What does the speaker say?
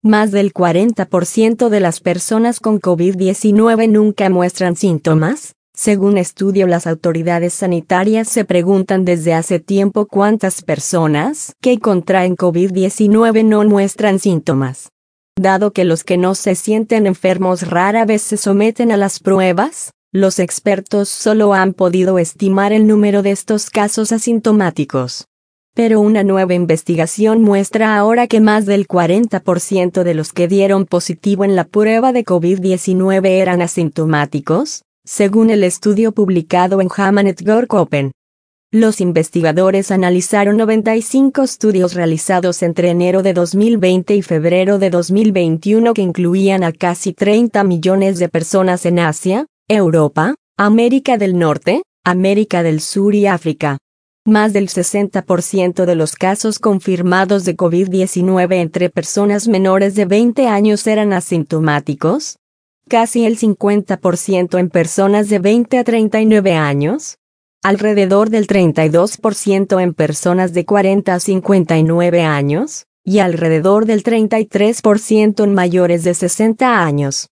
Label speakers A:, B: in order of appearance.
A: Más del 40% de las personas con COVID-19 nunca muestran síntomas. Según estudio, las autoridades sanitarias se preguntan desde hace tiempo cuántas personas que contraen COVID-19 no muestran síntomas. Dado que los que no se sienten enfermos rara vez se someten a las pruebas, los expertos solo han podido estimar el número de estos casos asintomáticos. Pero una nueva investigación muestra ahora que más del 40% de los que dieron positivo en la prueba de COVID-19 eran asintomáticos, según el estudio publicado en JAMA Network Open. Los investigadores analizaron 95 estudios realizados entre enero de 2020 y febrero de 2021 que incluían a casi 30 millones de personas en Asia, Europa, América del Norte, América del Sur y África. Más del 60% de los casos confirmados de COVID-19 entre personas menores de 20 años eran asintomáticos, casi el 50% en personas de 20 a 39 años, alrededor del 32% en personas de 40 a 59 años, y alrededor del 33% en mayores de 60 años.